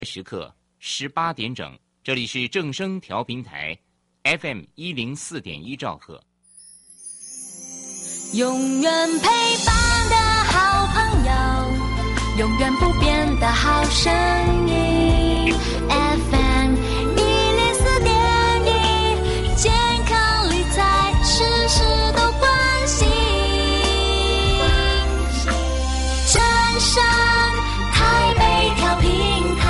时刻18点整，这里是正声调频台 FM104.1兆赫。 永远陪伴的好朋友，永远不变的好声音 FM104.1，健康理财事事都关心，正声台北调频台。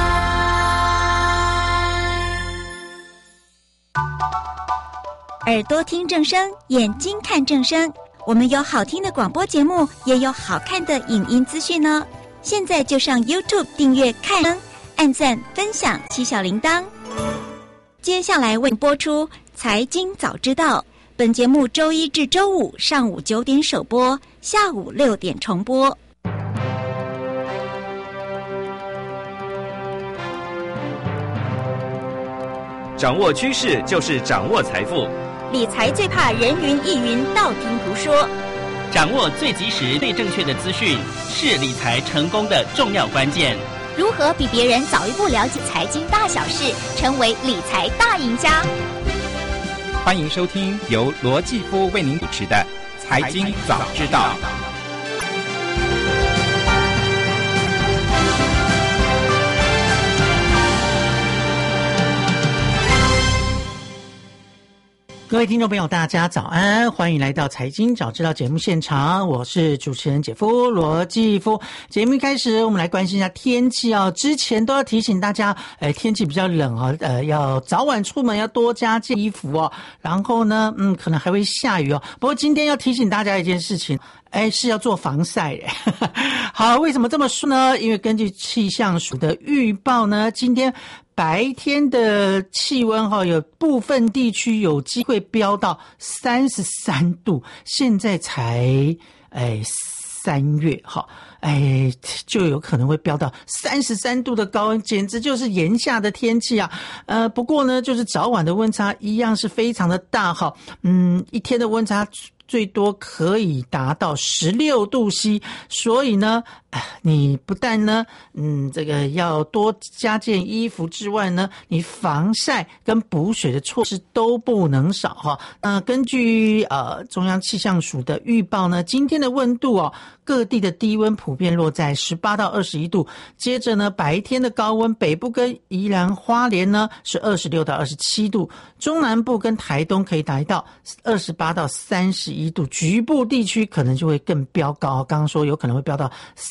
耳朵听正声，眼睛看正声，我们有好听的广播节目，也有好看的影音资讯呢。现在就上 YouTube 订阅看，按赞分享起小铃铛。接下来为您播出财经早知道，本节目周一至周五上午9点首播，下午6点重播。 掌握趋势就是掌握财富， 理财最怕人云亦云，道听途说。 掌握最及时、最正确的资讯，是理财成功的重要关键。 如何比别人早一步了解财经大小事，成为理财大赢家？ 欢迎收听由罗继夫为您主持的《财经早知道》。 各位听众朋友大家早安，欢迎来到财经早知道节目现场，我是主持人姐夫罗继夫。节目一开始我们来关心一下天气哦，之前都要提醒大家天气比较冷哦，要早晚出门要多加件衣服哦，然后呢可能还会下雨哦。不过今天要提醒大家一件事情，是要做防晒耶。好，为什么这么说呢？因为根据气象署的预报呢，今天白天的气温有部分地区有机会飙到33度，现在才3月就有可能会飙到33度的高温，简直就是炎夏的天气啊。不过呢，就是早晚的温差一样是非常的大一天的温差最多可以达到16度 C， 所以呢，你不但呢，这个要多加件衣服之外呢，你防晒跟补水的措施都不能少根据中央气象署的预报呢，今天的温度各地的低温普遍落在18到21度，接着呢，白天的高温，北部跟宜兰花莲呢是26到27度，中南部跟台东可以达到28到31度，局部地区可能就会更飙高，刚刚说有可能会飙到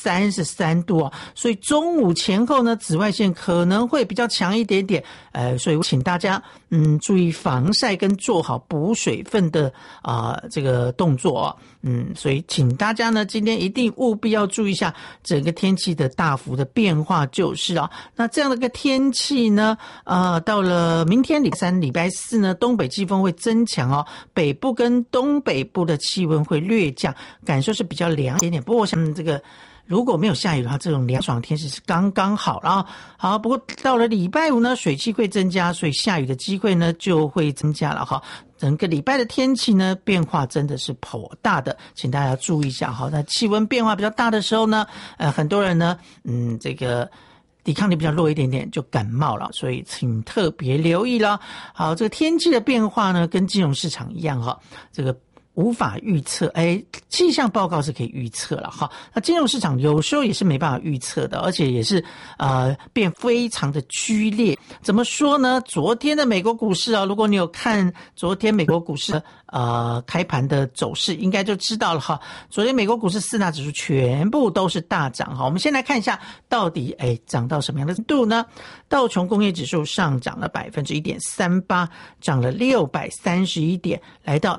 33度所以中午前后呢，紫外线可能会比较强一点点，所以我请大家注意防晒跟做好补水分的这个动作所以请大家呢今天一定务必要注意一下整个天气的大幅的变化，就是那这样的一个天气呢到了明天礼拜3、礼拜4呢，东北季风会增强北部跟东北部的气温会略降，感受是比较凉一点点。不过我想这个如果没有下雨的话，这种凉爽的天气是刚刚好了好，不过到了礼拜5呢，水汽会增加，所以下雨的机会呢就会增加了整个礼拜的天气呢变化真的是颇大的，请大家注意一下那气温变化比较大的时候呢，很多人呢这个抵抗力比较弱一点点就感冒了，所以请特别留意了。好，这个天气的变化呢跟金融市场一样这个无法预测，气象报告是可以预测了那金融市场有时候也是没办法预测的，而且也是变非常的剧烈。怎么说呢？昨天的美国股市如果你有看昨天美国股市开盘的走势，应该就知道了昨天美国股市4大指数全部都是大涨我们先来看一下到底涨到什么样的程度呢？道琼工业指数上涨了 1.38%， 涨了631点，来到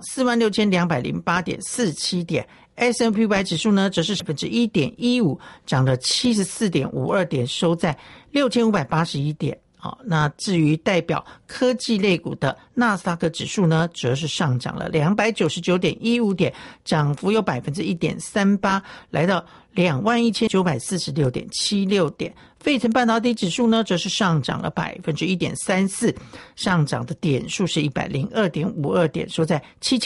46,208.47点。S&P 500指数呢则是 1.15%， 涨了 74.52 点，收在 6,581 点。那至于代表科技类股的纳斯达克指数呢，则是上涨了 299.15 点，涨幅有 1.38%， 来到 21,946.76点。费城半导体指数呢，则是上涨了 1.34%， 上涨的点数是 102.52 点，收在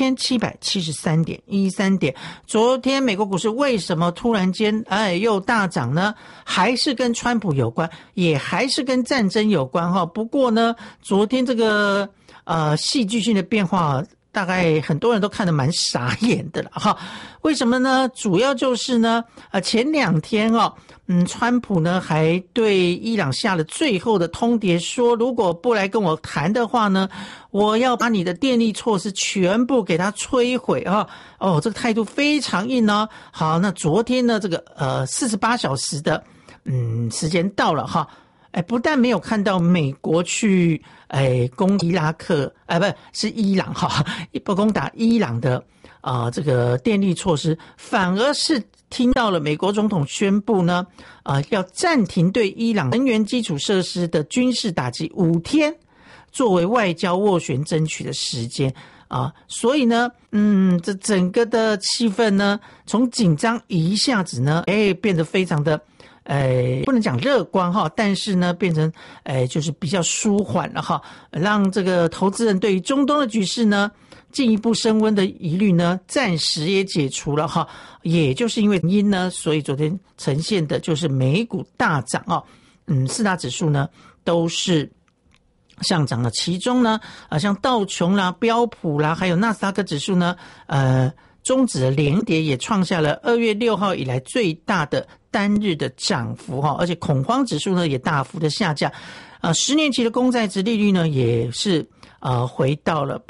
7773.13 点。昨天美国股市为什么突然间又大涨呢？还是跟川普有关，也还是跟战争有关哈。不过呢，昨天这个戏剧性的变化，大概很多人都看得蛮傻眼的了哈。为什么呢？主要就是呢，前2天川普呢还对伊朗下了最后的通牒，说如果不来跟我谈的话呢，我要把你的电力措施全部给它摧毁啊！这个态度非常硬哦。好，那昨天呢，这个48小时的时间到了哈。不但没有看到美国去攻伊拉克，不是伊朗哈，不攻打伊朗的这个电力措施，反而是听到了美国总统宣布呢，要暂停对伊朗能源基础设施的军事打击5天，作为外交斡旋争取的时间啊。所以呢，这整个的气氛呢，从紧张一下子呢，变得非常的。不能讲乐观哈，但是呢，变成就是比较舒缓了哈，让这个投资人对于中东的局势呢进一步升温的疑虑呢，暂时也解除了哈。也就是因为原因呢，所以昨天呈现的就是美股大涨哦，4大指数呢都是上涨了，其中呢像道琼啦、标普啦，还有纳斯达克指数呢，终止了连跌，也创下了2月6号以来最大的单日的涨幅哈，而且恐慌指数呢也大幅的下降，10年期的公债殖利率呢也是回到了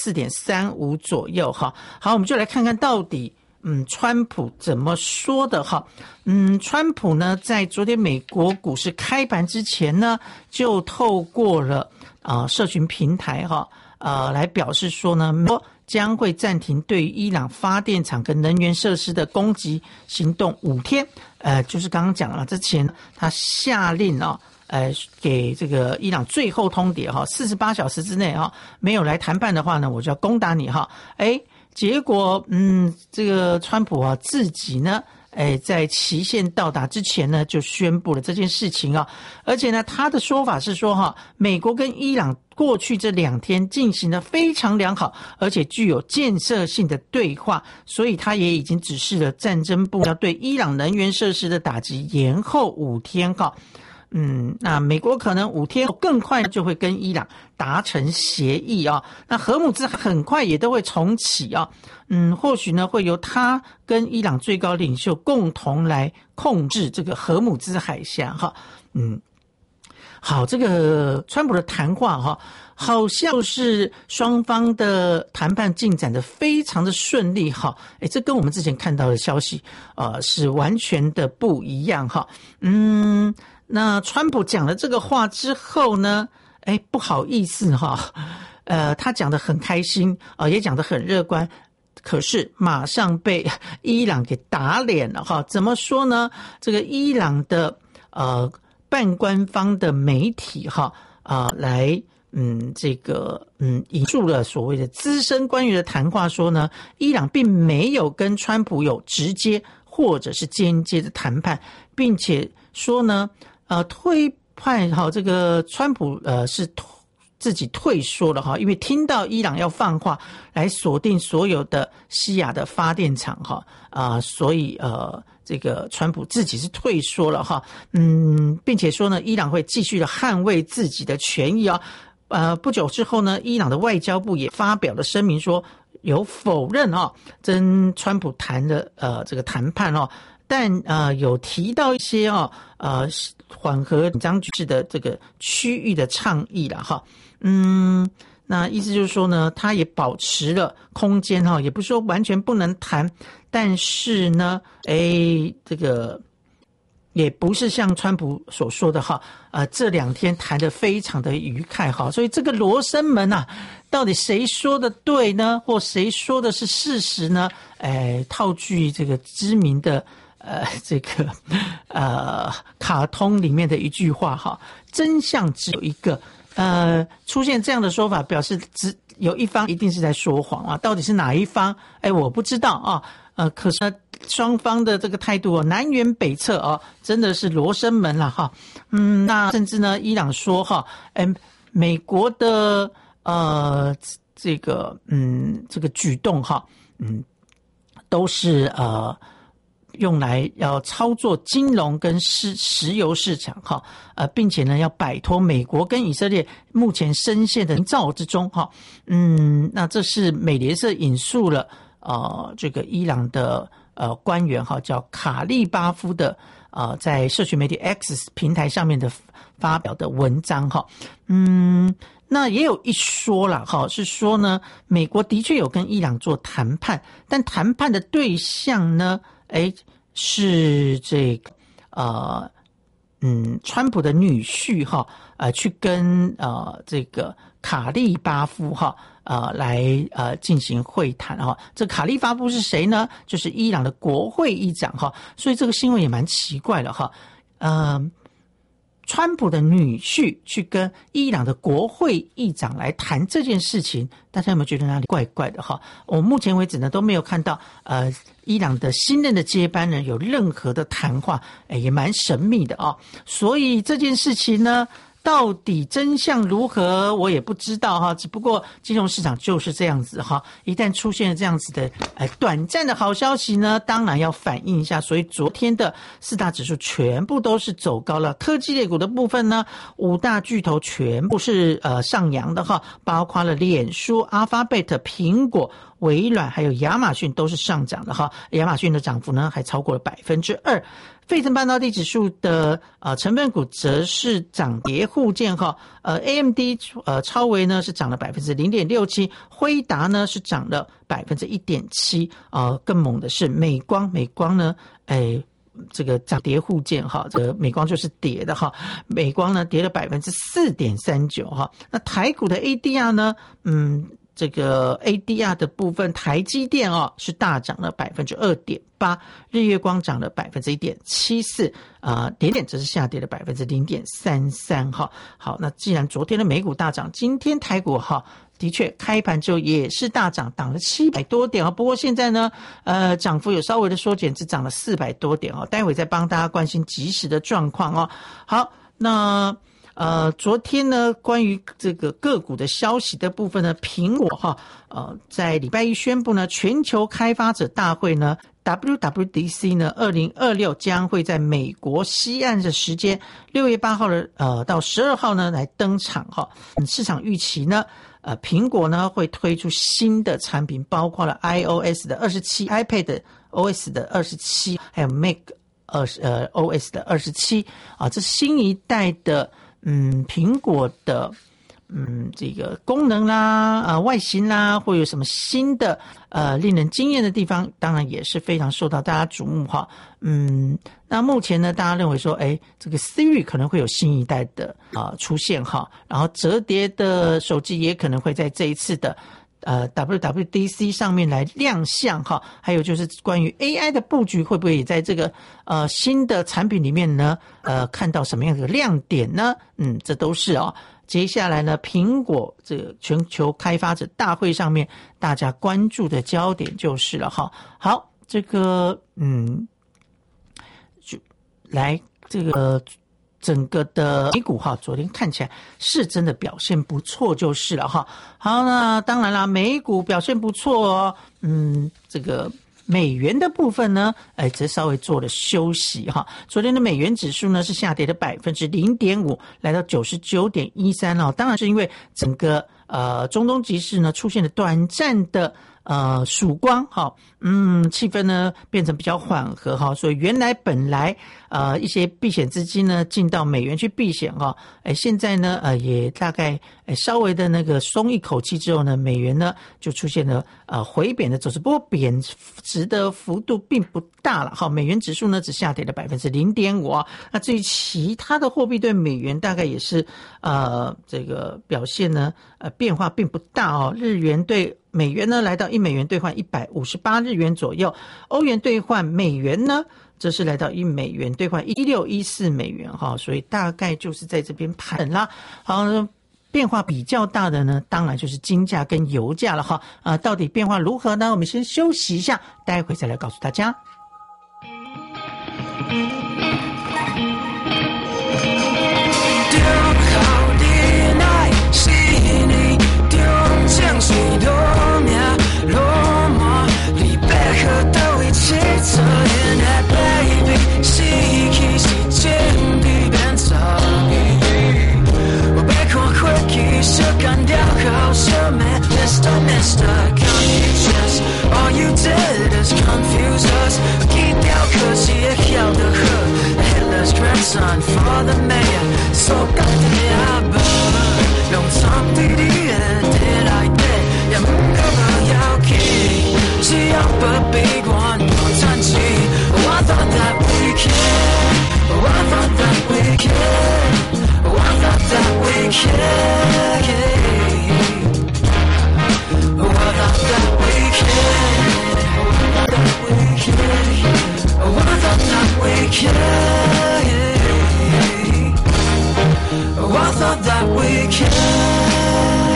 4.35% 左右哈。好，我们就来看看到底川普怎么说的哈。川普呢在昨天美国股市开盘之前呢，就透过了社群平台哈来表示说呢，美国将会暂停对于伊朗发电厂跟能源设施的攻击行动5天。就是刚刚讲了，之前他下令给这个伊朗最后通牒哈，48小时之内没有来谈判的话呢，我就要攻打你哈。结果这个川普自己呢在期限到达之前呢，就宣布了这件事情而且呢，他的说法是说美国跟伊朗过去这2天进行了非常良好，而且具有建设性的对话，所以他也已经指示了战争部要对伊朗能源设施的打击延后5天那美国可能5天后更快就会跟伊朗达成协议那荷姆兹很快也都会重启或许呢会由他跟伊朗最高领袖共同来控制这个荷姆兹海峡好，这个川普的谈话好像是双方的谈判进展的非常的顺利这跟我们之前看到的消息是完全的不一样那川普讲了这个话之后呢，不好意思他讲得很开心也讲得很乐观，可是马上被伊朗给打脸了怎么说呢？这个伊朗的半官方的媒体来引述了所谓的资深官员的谈话说呢，伊朗并没有跟川普有直接或者是间接的谈判，并且说呢推派这个川普是自己退缩了因为听到伊朗要放话来锁定所有的西亚的发电厂所以这个川普自己是退缩了并且说呢，伊朗会继续的捍卫自己的权益不久之后呢，伊朗的外交部也发表了声明说，有否认跟川普谈的这个谈判但有提到一些缓和紧张局势的这个区域的倡议了那意思就是说呢，他也保持了空间也不是说完全不能谈，但是呢这个也不是像川普所说的这2天谈得非常的愉快所以这个罗生门到底谁说的对呢，或谁说的是事实呢？套句这个知名的这个卡通里面的一句话真相只有一个。出现这样的说法，表示只有一方一定是在说谎到底是哪一方？我不知道可是呢双方的这个态度南辕北辙真的是罗生门了哈。那甚至呢，伊朗说美国的这个举动都是用来要操作金融跟石油市场并且呢要摆脱美国跟以色列目前深陷的泥沼之中那这是美联社引述了这个伊朗的官员叫卡利巴夫的在社群媒体 X 平台上面的发表的文章那也有一说啦是说呢，美国的确有跟伊朗做谈判，但谈判的对象呢是这个川普的女婿去跟这个卡利巴夫来进行会谈这卡利巴夫是谁呢？就是伊朗的国会议长所以这个新闻也蛮奇怪的川普的女婿去跟伊朗的国会议长来谈这件事情，大家有没有觉得哪里怪怪的我目前为止呢都没有看到伊朗的新任的接班人有任何的谈话也蛮神秘的所以这件事情呢到底真相如何我也不知道只不过金融市场就是这样子一旦出现了这样子的短暂的好消息呢，当然要反映一下，所以昨天的四大指数全部都是走高了。科技类股的部分呢，5大巨头全部是上扬的包括了脸书、Alphabet、苹果、微软还有亚马逊都是上涨的亚马逊的涨幅呢还超过了 2%。费城半导体指数的成分股则是涨跌互见AMD 超微呢是涨了 0.67%， 辉达呢是涨了 1.7%， 更猛的是美光呢这个涨跌互见这个美光就是跌的美光呢跌了 4.39%。那台股的 ADR 呢这个 ADR 的部分，台积电是大涨了 2.8%， 日月光涨了 1.74%， 点点则是下跌了 0.33%。好，那既然昨天的美股大涨，今天台股的确开盘之后也是大涨，涨了700多点不过现在呢涨幅有稍微的缩减，只涨了400多点待会再帮大家关心即时的状况好，那昨天呢，关于这个个股的消息的部分呢，苹果在礼拜一宣布呢，全球开发者大会呢 WWDC 呢2026将会在美国西岸的时间6月8号到12号呢来登场市场预期呢苹果呢会推出新的产品，包括了 iOS 的27、iPad OS 的27，还有 Mac OS 的27这是新一代的苹果的这个功能啦外形啦，会有什么新的令人惊艳的地方，当然也是非常受到大家瞩目那目前呢大家认为说这个 Siri 可能会有新一代的出现然后折叠的手机也可能会在这一次的WWDC 上面来亮相还有就是关于 AI 的布局会不会也在这个新的产品里面呢看到什么样的亮点呢这都是接下来呢苹果这个全球开发者大会上面大家关注的焦点就是了好，这个就来这个整个的美股昨天看起来是真的表现不错就是了好，那当然啦，美股表现不错这个美元的部分呢则稍微做了休息昨天的美元指数呢是下跌的 0.5%， 来到 99.13 当然是因为整个中东局势呢出现了短暂的曙光气氛呢变成比较缓和所以原来本来一些避险资金呢进到美元去避险现在呢也大概稍微的那个松一口气之后呢，美元呢就出现了回贬的走势，不过贬值的幅度并不大了美元指数呢只下跌了 0.5%那至于其他的货币对美元大概也是这个表现呢变化并不大日元对美元呢来到1美元兑换158日元左右，欧元兑换美元呢这是来到1美元兑换1614美元所以大概就是在这边盘啦好， 变化比较大的呢，当然就是金价跟油价了哈。到底变化如何呢？我们先休息一下，待会再来告诉大家。 小干掉好小妹 Mr. Confucius All you did is confuse us 低调可惜也晓得喝 Hitler's grandson for the mayor So goddamn bad 用藏地的did I did 也唔夠不要緊只要不悲觀多嘆氣 I thought that we can I thought that we can I thought that we can I thought that we can I thought that we can I thought that we can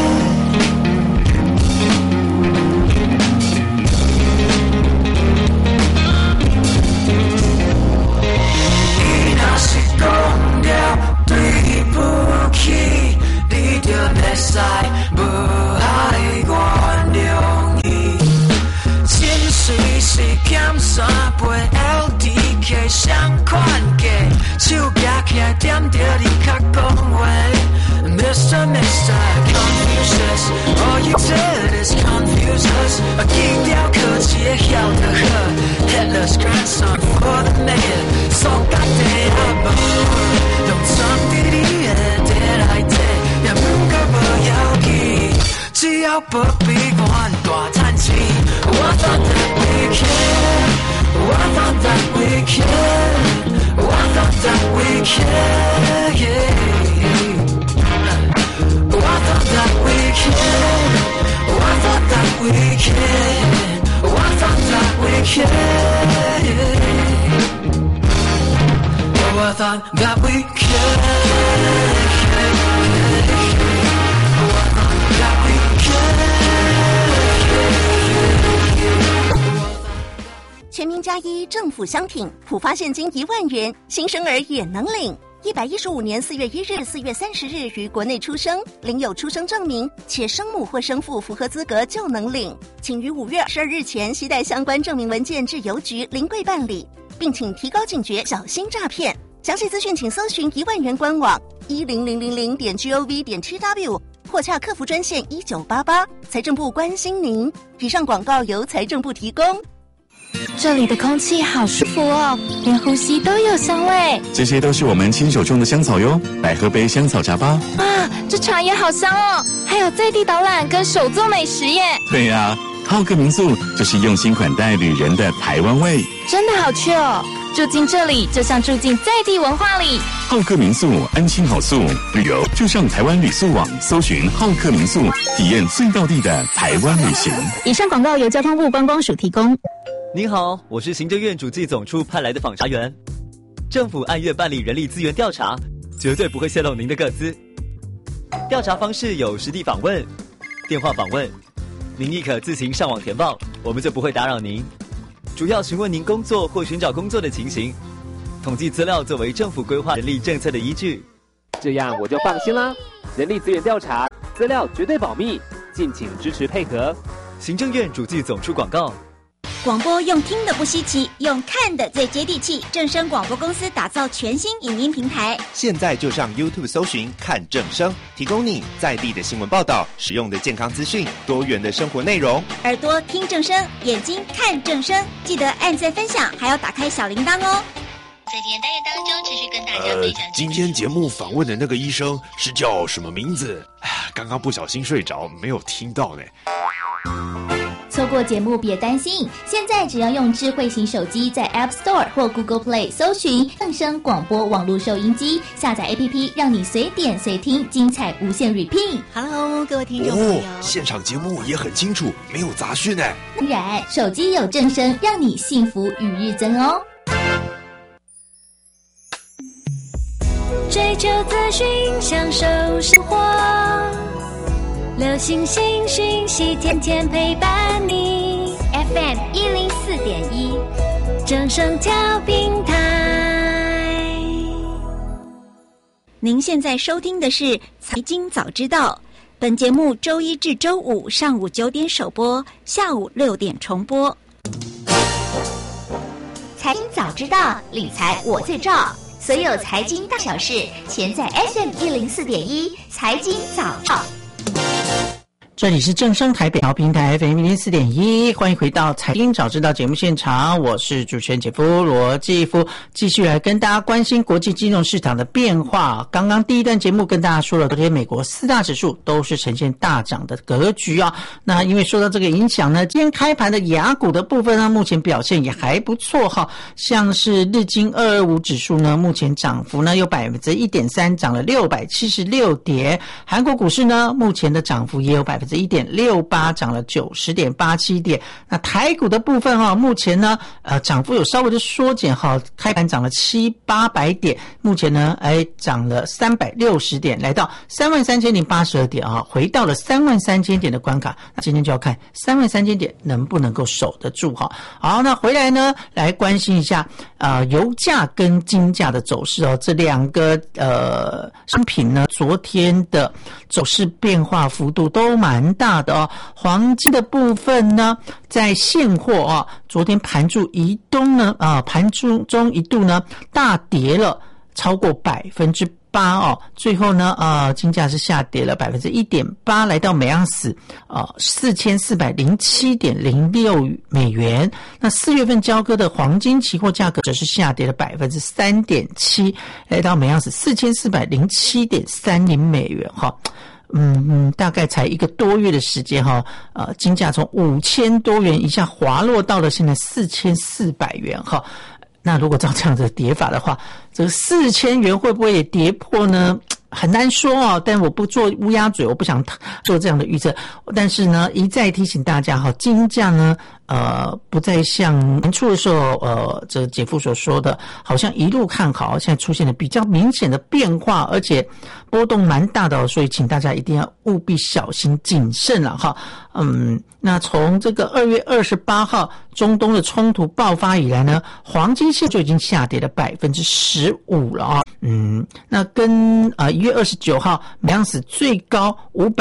伊若是講了對不起你就袂使無愛原諒伊真水是減三倍 LDK 相款價手舉起來點着你較講話 Mr. Confucius All you did is confuse us 低調可惜也曉得喝 Hitler's grandson for the mayor So goddamn bad 用藏地的did I did 也唔夠不要緊只要不悲觀大嘆氣 I thought that we can I thought that we can I thought that we can I thought that we can I thought that we can I thought that we can I thought that we can 全民加一政府相挺，普发现金1万元，新生儿也能领。115年4月1日、4月30日于国内出生，领有出生证明，且生母或生父符合资格就能领。请于5月12日前携带相关证明文件至邮局临柜办理，并请提高警觉，小心诈骗。详细资讯请搜寻1万元官网10000.gov.tw 或洽客服专线1988。财政部关心您。以上广告由财政部提供。 这里的空气好舒服哦，连呼吸都有香味。 这些都是我们亲手种的香草哟，来喝杯香草茶吧。 啊，这茶也好香哦，还有在地导览跟手作美食耶。 对呀，浩客民宿就是用心款待旅人的台湾味， 真的好去哦。住进这里就像住进在地文化里。 浩客民宿安心好宿，旅游就上台湾旅宿网搜寻浩客民宿，体验最道地的台湾旅行。 以上广告由交通部观光署提供。 您好，我是行政院主计总处派来的访查员。政府按月办理人力资源调查，绝对不会泄露您的个资。调查方式有实地访问、电话访问，您亦可自行上网填报，我们就不会打扰您。主要询问您工作或寻找工作的情形，统计资料作为政府规划人力政策的依据。 这样我就放心啦。人力资源调查资料绝对保密，敬请支持配合。 行政院主计总处广告。 广播用听的不稀奇，用看的最接地气。正声广播公司打造全新影音平台， 现在就上 YouTube 搜寻看正声，提供你在地的新闻报道、实用的健康资讯、多元的生活内容。 耳朵听正声，眼睛看正声，记得按赞分享，还要打开小铃铛哦。 在今天单元当中，持续跟大家分享。 今天节目访问的那个医生是叫什么名字？刚刚不小心睡着，没有听到呢。 错过节目别担心，现在只要用智慧型手机在 App Store 或 Google Play 搜寻正声广播网络收音机，下载 APP 让你随点随听，精彩无限 repeat。 Hello， 各位听众朋友， 现场节目也很清楚，没有杂讯哎。 当然，手机有正声，让你幸福与日增哦。 追求资讯，享受生活。 流星星讯息，天天陪伴你。 FM 104.1， 正声调频台。 您现在收听的是《财经早知道》，本节目周一至周五上午9点首播，下午6点重播。 财经早知道，理财我最照。所有财经大小事，全在 FM 104.1财经早照。 这里是正声台北调频台 FM 104.1，欢迎回到财经早知道节目现场，我是主持人姐夫罗继夫，继续来跟大家关心国际金融市场的变化。刚刚第一段节目跟大家说了，昨天美国4大指数都是呈现大涨的格局啊。那因为受到这个影响呢，今天开盘的亚股的部分呢，目前表现也还不错哈。像是日经225指数呢，目前涨幅呢有 1.3%， 涨了676点。韩国股市呢，目前的涨幅也有 1.68%， 涨了90.87点。那台股的部分目前呢涨幅有稍微的缩减开盘涨了700-800点，目前呢涨了360点，来到33,082点回到了33,000点的关卡。那今天就要看33,000点能不能够守得住好，那回来呢来关心一下油价跟金价的走势这两个商品呢昨天的走势变化幅度都蛮大的黄金的部分呢，在现货昨天盘中移动呢盘中一度呢大跌了超过 8%最后呢金价是下跌了 1.8%， 来到每盎司4407.06美元。那4月份交割的黄金期货价格则是下跌了 3.7%， 来到每盎司4407.30美元大概才1个多月的时间金价从5000多元一下滑落到了现在4400元那如果照这样的跌法的话，这个4000元会不会也跌破呢？很难说但我不做乌鸦嘴，我不想做这样的预测。但是呢，一再提醒大家金价呢不再像年初的时候这个姐夫所说的好像一路看好，现在出现了比较明显的变化，而且波动蛮大的所以请大家一定要务必小心谨慎了那从这个2月28号中东的冲突爆发以来呢，黄金线就已经下跌了 15% 了那跟1月29号每盎司最高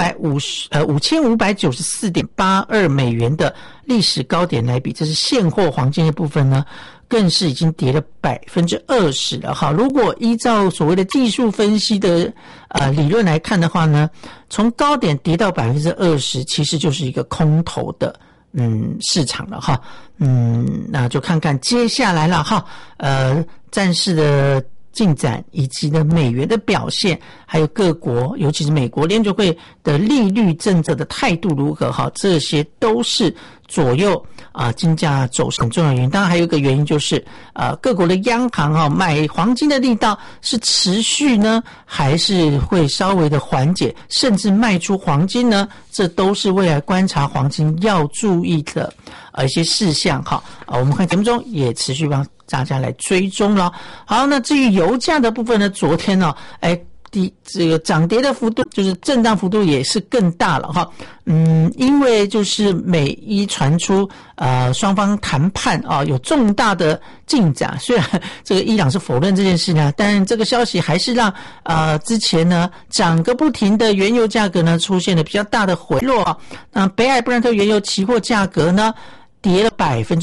5594.82美元的历史高点来比，这是现货黄金的部分呢，更是已经跌了 20% 了如果依照所谓的技术分析的理论来看的话呢，从高点跌到 20%， 其实就是一个空头的市场了那就看看接下来了战事的进展以及呢美元的表现，还有各国尤其是美国联储会的利率政策的态度如何这些都是左右金价走势很重要的原因。当然还有一个原因就是各国的央行买黄金的力道是持续呢还是会稍微的缓解，甚至卖出黄金呢，这都是未来观察黄金要注意的一些事项我们看节目中也持续帮大家来追踪了。好，那至于油价的部分呢，昨天呢这个涨跌的幅度就是震荡幅度也是更大了因为就是美伊传出双方谈判有重大的进展，虽然这个伊朗是否认这件事呢，但这个消息还是让之前呢涨个不停的原油价格呢出现了比较大的回落那北海布兰特原油期货价格呢跌了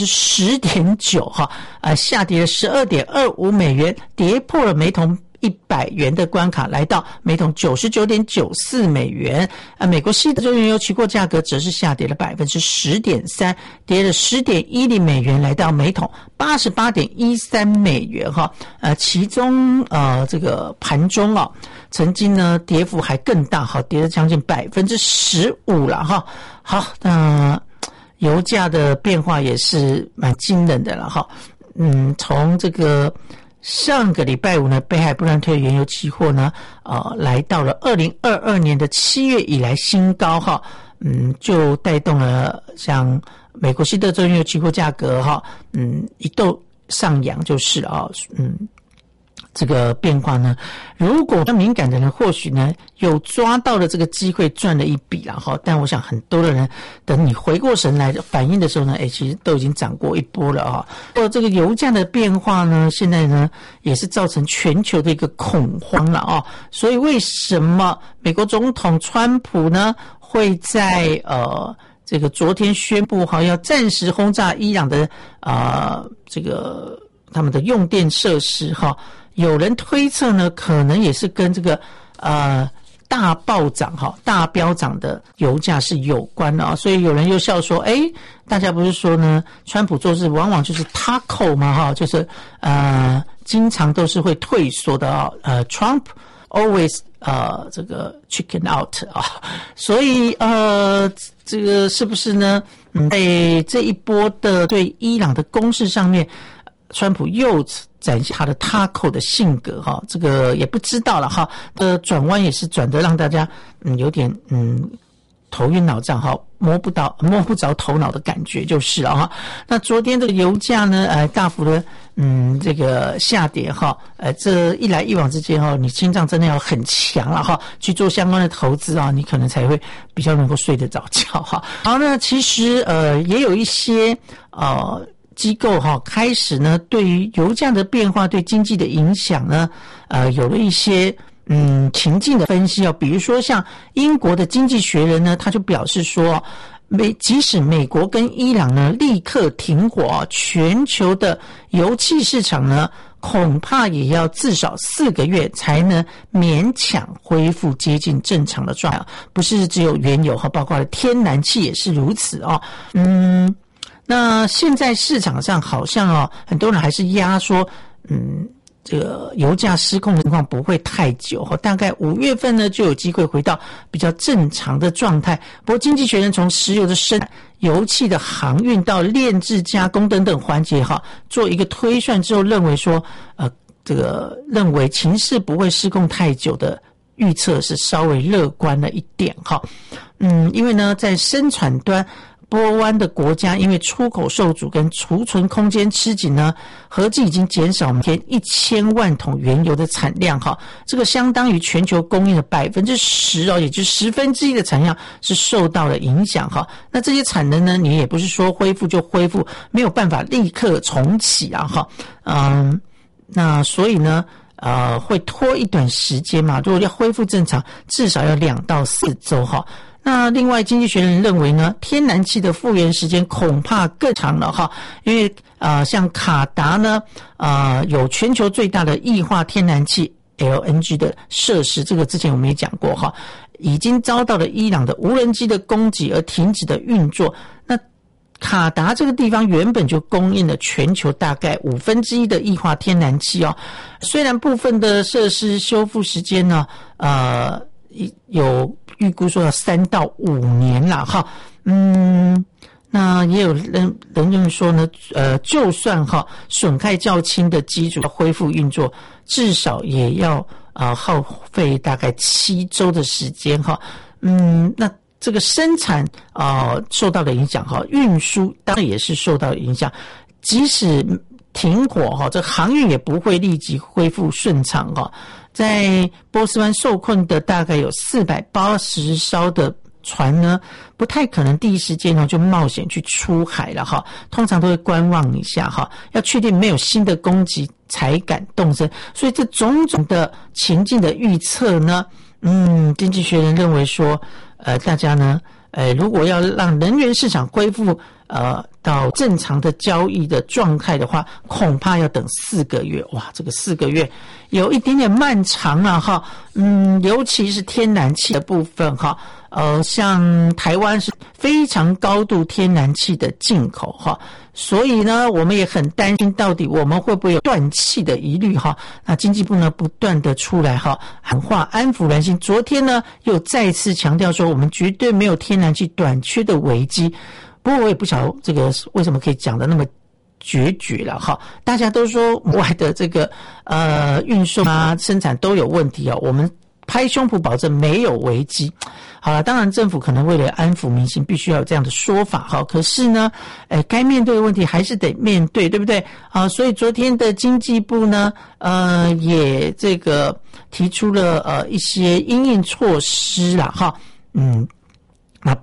10.9% 下跌了 12.25 美元，跌破了每桶100元的关卡，来到每桶 99.94 美元。美国西德州原油期货价格则是下跌了 10.3%， 跌了 10.10 美元，来到每桶 88.13 美元其中这个盘中曾经呢跌幅还更大跌了将近 15% 了好，那油价的变化也是蛮惊人的了从这个上个礼拜五呢，北海布兰特原油期货呢来到了2022年的7月以来新高就带动了像美国西德州原油期货价格一度上扬就是这个变化呢，如果敏感的人或许呢有抓到了这个机会赚了一笔啦哈，但我想很多的人等你回过神来反应的时候呢，其实都已经涨过一波了啊。这个油价的变化呢，现在呢也是造成全球的一个恐慌了啊。所以为什么美国总统川普呢会在这个昨天宣布要暂时轰炸伊朗的这个他们的用电设施哈？有人推测呢，可能也是跟这个大暴涨大飙涨的油价是有关的所以有人又笑说，大家不是说呢，川普做事往往就是 taco 嘛就是经常都是会退缩的Trump always 这个 chicken out 所以这个是不是呢？在这一波的对伊朗的攻势上面，川普又展现他的 taco 的性格这个也不知道了转弯也是转得让大家有点头晕脑胀摸不着头脑的感觉就是了那昨天这个油价呢大幅的这个下跌这一来一往之间你心脏真的要很强了去做相关的投资你可能才会比较能够睡得着觉好，那其实也有一些机构开始呢对于油价的变化对经济的影响呢有了一些情境的分析比如说像英国的经济学人呢他就表示说即使美国跟伊朗呢立刻停火全球的油气市场呢恐怕也要至少4个月才能勉强恢复接近正常的状态不是只有原油包括了天然气也是如此那现在市场上好像很多人还是压说这个油价失控的情况不会太久大概5月份呢就有机会回到比较正常的状态不过经济学人从石油的生产油气的航运到炼制加工等等环节做一个推算之后认为说这个认为情势不会失控太久的预测是稍微乐观了一点因为呢在生产端波湾的国家因为出口受阻跟储存空间吃紧呢，合计已经减少每天1000万桶原油的产量这个相当于全球供应的 10%也就是1/10的产量是受到了影响那这些产能呢你也不是说恢复就恢复，没有办法立刻重启那所以呢会拖一段时间嘛，如果要恢复正常至少要2到4周那另外经济学人认为呢，天然气的复原时间恐怕更长了因为像卡达呢有全球最大的液化天然气 LNG 的设施，这个之前我们也讲过已经遭到了伊朗的无人机的攻击而停止的运作。那卡达这个地方原本就供应了全球大概1/5的液化天然气虽然部分的设施修复时间呢有预估说要3到5年啦那也有人认为说呢就算损害较轻的机组恢复运作至少也要耗费大概7周的时间那这个生产受到的影响运输当然也是受到影响，即使停火这航运也不会立即恢复顺畅在波斯湾受困的大概有480艘的船呢，不太可能第一时间就冒险去出海了通常都会观望一下要确定没有新的攻击才敢动身。所以这种种的情境的预测呢经济学人认为说大家呢如果要让能源市场恢复到正常的交易的状态的话，恐怕要等4个月。哇，这个4个月有一点点漫长了尤其是天然气的部分像台湾是非常高度天然气的进口所以呢我们也很担心到底我们会不会有断气的疑虑那经济部呢不断的出来喊话安抚人心，昨天呢又再次强调说我们绝对没有天然气短缺的危机。不过我也不晓得这个为什么可以讲得那么决绝了大家都说外的这个运送生产都有问题我们拍胸脯保证没有危机好了，当然政府可能为了安抚民心，必须要有这样的说法哈。可是呢，该面对的问题还是得面对，对不对？所以昨天的经济部呢，也这个提出了一些因应措施啦哈。